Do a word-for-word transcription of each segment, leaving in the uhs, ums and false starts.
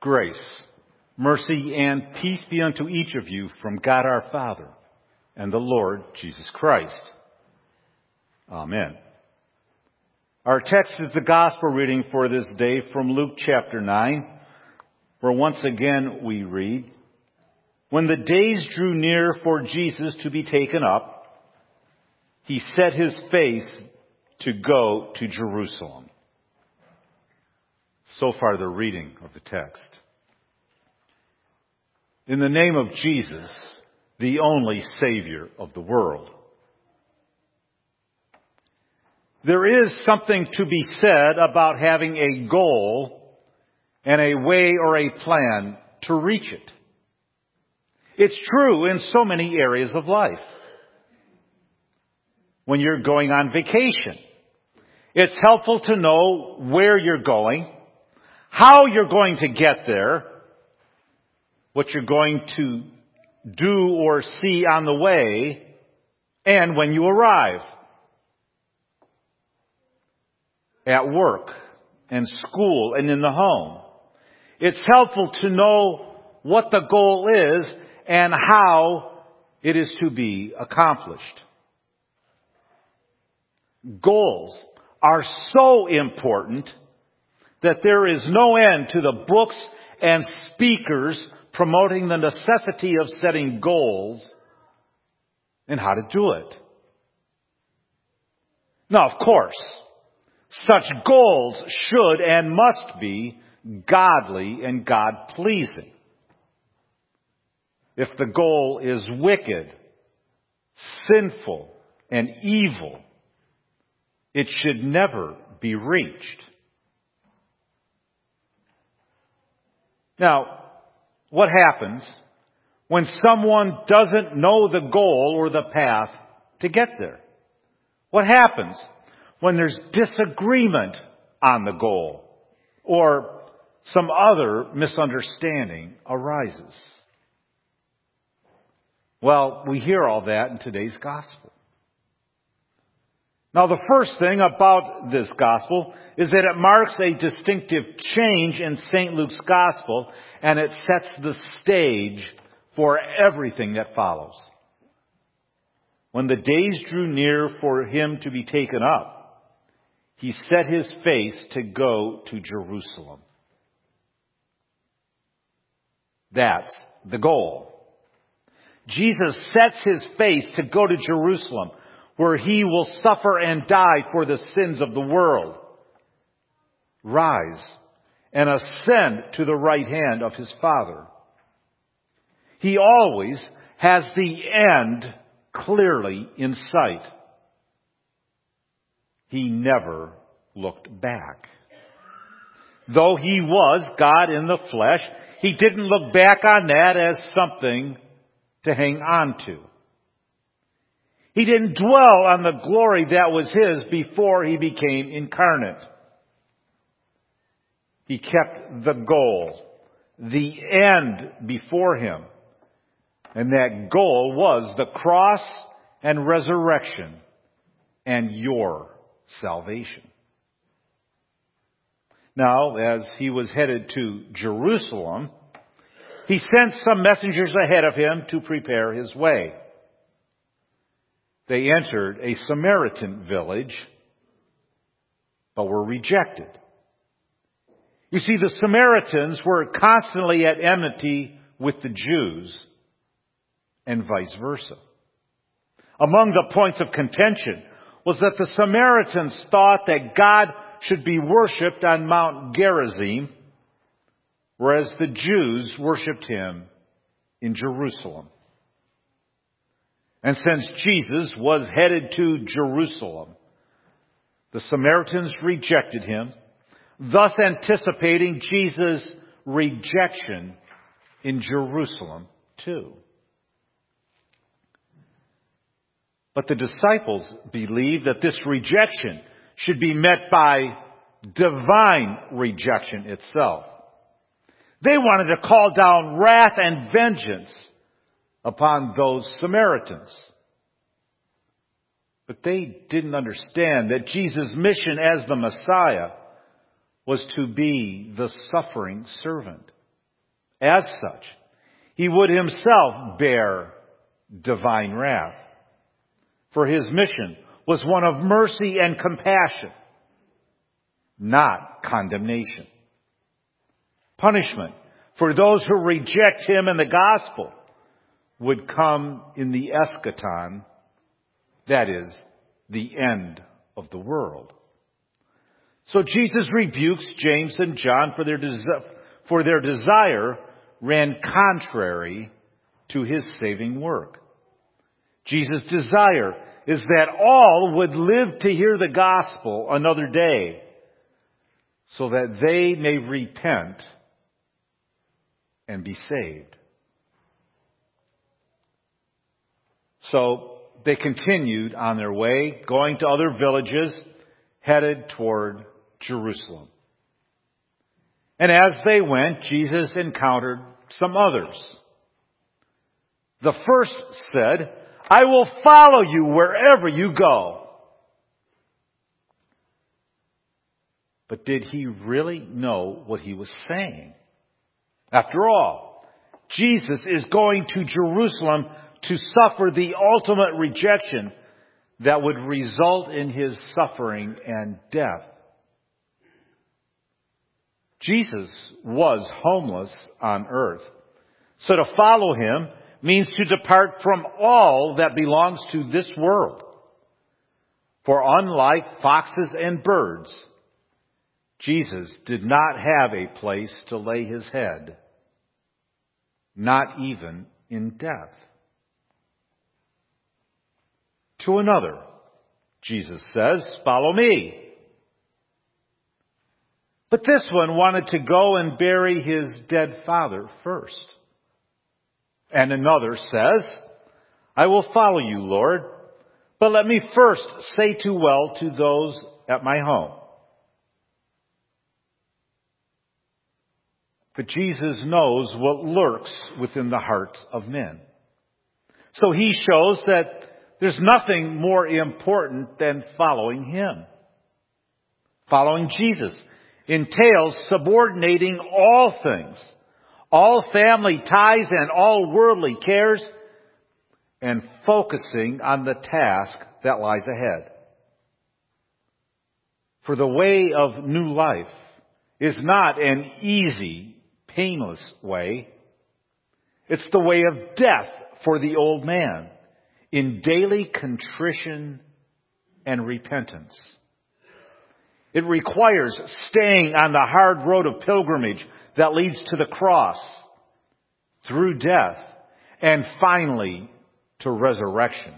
Grace, mercy, and peace be unto each of you from God our Father and the Lord Jesus Christ. Amen. Our text is the gospel reading for this day from Luke chapter nine, where once again we read, "When the days drew near for Jesus to be taken up, he set his face to go to Jerusalem." So far, the reading of the text. In the name of Jesus, the only Savior of the world. There is something to be said about having a goal and a way or a plan to reach it. It's true in so many areas of life. When you're going on vacation, it's helpful to know where you're going, how you're going to get there, what you're going to do or see on the way, and when you arrive. At work and school and in the home, it's helpful to know what the goal is and how it is to be accomplished. Goals are so important that there is no end to the books and speakers promoting the necessity of setting goals and how to do it. Now, of course, such goals should and must be godly and God-pleasing. If the goal is wicked, sinful, and evil, it should never be reached. Now, what happens when someone doesn't know the goal or the path to get there? What happens when there's disagreement on the goal or some other misunderstanding arises? Well, we hear all that in today's gospel. Now, the first thing about this gospel is that it marks a distinctive change in Saint Luke's gospel, and it sets the stage for everything that follows. When the days drew near for him to be taken up, he set his face to go to Jerusalem. That's the goal. Jesus sets his face to go to Jerusalem, where he will suffer and die for the sins of the world, rise and ascend to the right hand of his Father. He always has the end clearly in sight. He never looked back. Though he was God in the flesh, he didn't look back on that as something to hang on to. He didn't dwell on the glory that was his before he became incarnate. He kept the goal, the end before him. And that goal was the cross and resurrection and your salvation. Now, as he was headed to Jerusalem, he sent some messengers ahead of him to prepare his way. They entered a Samaritan village, but were rejected. You see, the Samaritans were constantly at enmity with the Jews, and vice versa. Among the points of contention was that the Samaritans thought that God should be worshipped on Mount Gerizim, whereas the Jews worshipped him in Jerusalem. And since Jesus was headed to Jerusalem, the Samaritans rejected him, thus anticipating Jesus' rejection in Jerusalem too. But the disciples believed that this rejection should be met by divine rejection itself. They wanted to call down wrath and vengeance upon those Samaritans. But they didn't understand that Jesus' mission as the Messiah was to be the suffering servant. as such. He would himself bear divine wrath. For his mission was one of mercy and compassion, not condemnation. Punishment for those who reject him and the gospel would come in the eschaton, that is, the end of the world. So Jesus rebukes James and John for their desi- for their desire ran contrary to his saving work. Jesus' desire is that all would live to hear the gospel another day, so that they may repent and be saved. So they continued on their way, going to other villages, headed toward Jerusalem. And as they went, Jesus encountered some others. The first said, "I will follow you wherever you go." But did he really know what he was saying? After all, Jesus is going to Jerusalem to suffer the ultimate rejection that would result in his suffering and death. Jesus was homeless on earth. So to follow him means to depart from all that belongs to this world. For unlike foxes and birds, Jesus did not have a place to lay his head, not even in death. To another, Jesus says, "Follow me." But this one wanted to go and bury his dead father first. And another says, "I will follow you, Lord, but let me first say too well to those at my home." But Jesus knows what lurks within the hearts of men. So he shows that there's nothing more important than following him. Following Jesus entails subordinating all things, all family ties and all worldly cares, and focusing on the task that lies ahead. For the way of new life is not an easy, painless way. It's the way of death for the old man, in daily contrition and repentance. It requires staying on the hard road of pilgrimage that leads to the cross, through death, and finally to resurrection.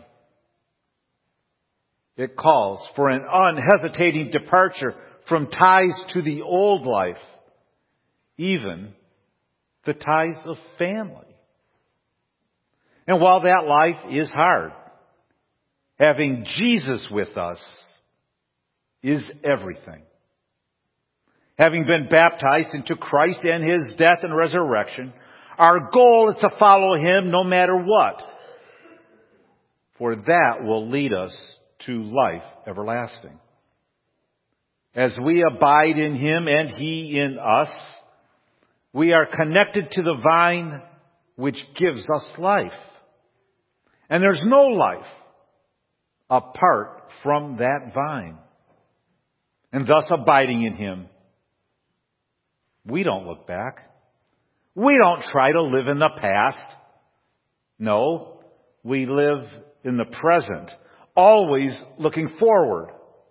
It calls for an unhesitating departure from ties to the old life, even the ties of family. And while that life is hard, having Jesus with us is everything. Having been baptized into Christ and his death and resurrection, our goal is to follow him no matter what. For that will lead us to life everlasting. As we abide in him and he in us, we are connected to the vine which gives us life. And there's no life apart from that vine. And thus abiding in him, we don't look back. We don't try to live in the past. No, we live in the present, always looking forward.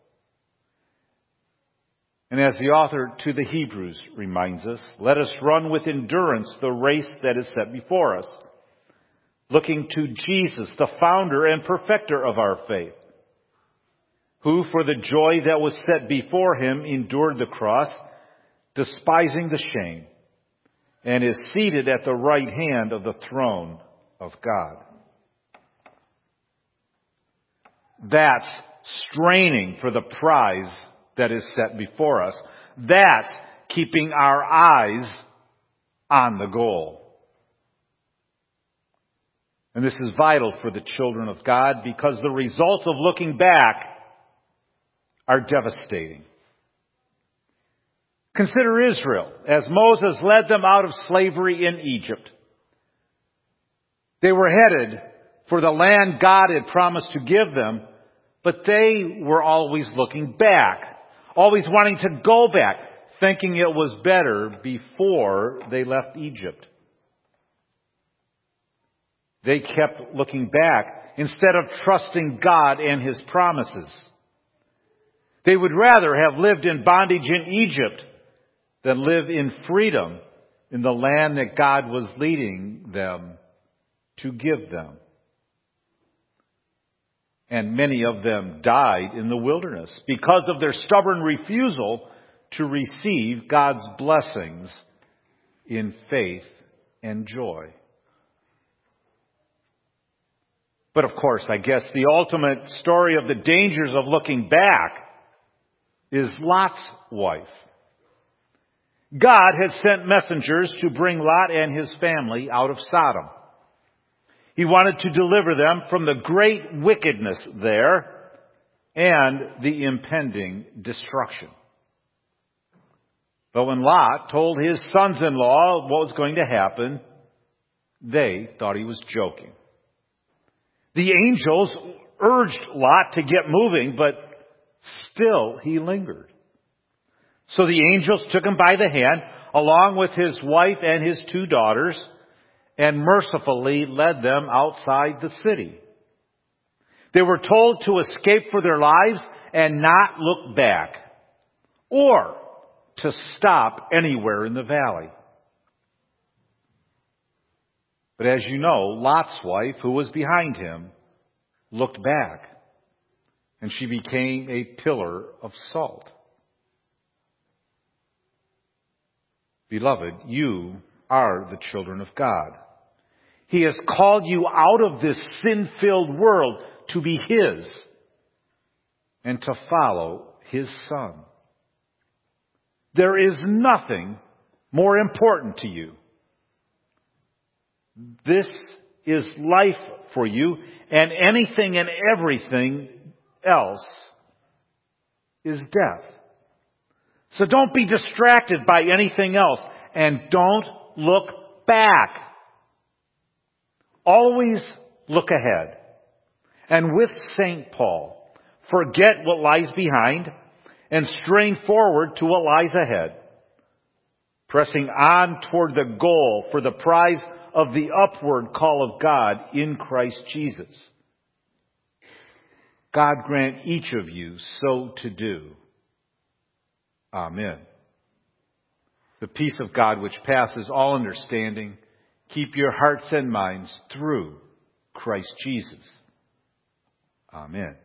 And as the author to the Hebrews reminds us, let us run with endurance the race that is set before us, looking to Jesus, the founder and perfecter of our faith, who for the joy that was set before him endured the cross, despising the shame, and is seated at the right hand of the throne of God. That's straining for the prize that is set before us. That's keeping our eyes on the goal. And this is vital for the children of God because the results of looking back are devastating. Consider Israel as Moses led them out of slavery in Egypt. They were headed for the land God had promised to give them, but they were always looking back, always wanting to go back, thinking it was better before they left Egypt. They kept looking back instead of trusting God and His promises. They would rather have lived in bondage in Egypt than live in freedom in the land that God was leading them to give them. And many of them died in the wilderness because of their stubborn refusal to receive God's blessings in faith and joy. But of course, I guess the ultimate story of the dangers of looking back is Lot's wife. God had sent messengers to bring Lot and his family out of Sodom. He wanted to deliver them from the great wickedness there and the impending destruction. But when Lot told his sons-in-law what was going to happen, they thought he was joking. The angels urged Lot to get moving, but still he lingered. So the angels took him by the hand, along with his wife and his two daughters, and mercifully led them outside the city. They were told to escape for their lives and not look back, or to stop anywhere in the valley. But as you know, Lot's wife, who was behind him, looked back, and she became a pillar of salt. Beloved, you are the children of God. He has called you out of this sin-filled world to be His and to follow His Son. There is nothing more important to you. This is life for you, and anything and everything else is death. So don't be distracted by anything else, and don't look back. Always look ahead. And with Saint Paul, forget what lies behind and strain forward to what lies ahead, pressing on toward the goal for the prize of the upward call of God in Christ Jesus. God grant each of you so to do. Amen. The peace of God which passes all understanding, keep your hearts and minds through Christ Jesus. Amen.